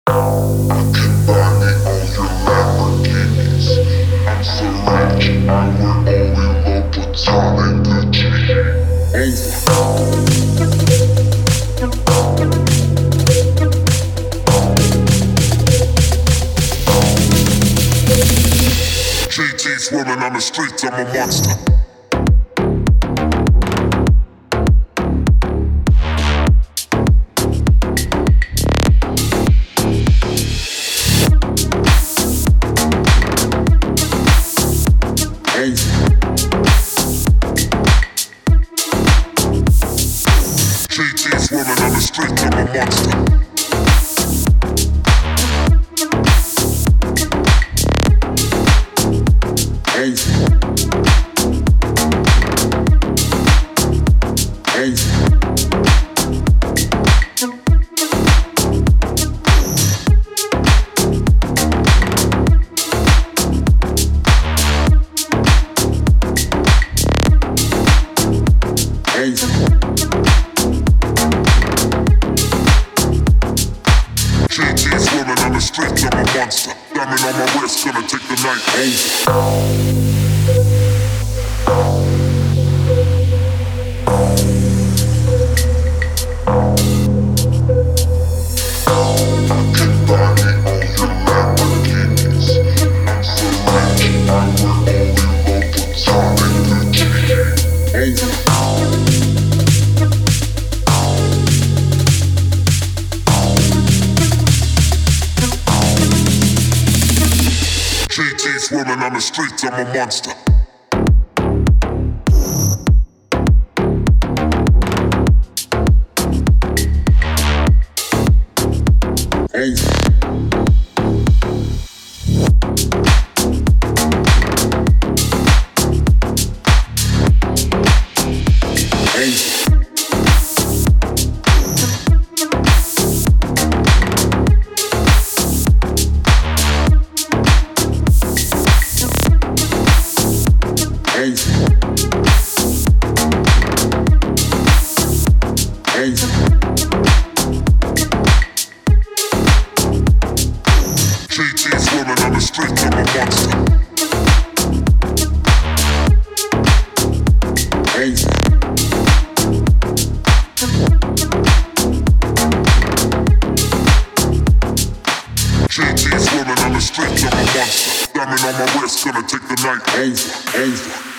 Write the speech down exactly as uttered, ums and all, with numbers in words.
I can buy me all your Lamborghinis. I'm so rich, I wear only Louboutin and Gucci. J T swimming on the streets, I'm a monster. J T swimming on the streets, I'm a monster. J T swimming on the streets, I'm a monster. Diamond on my wrist, gonna take the night over. J T swimming on the streets, I'm a monster. J T swimming on the streets, I'm a monster. J T swimming on the streets, I'm a monster. Diamond on my wrist, gonna take the night over, over.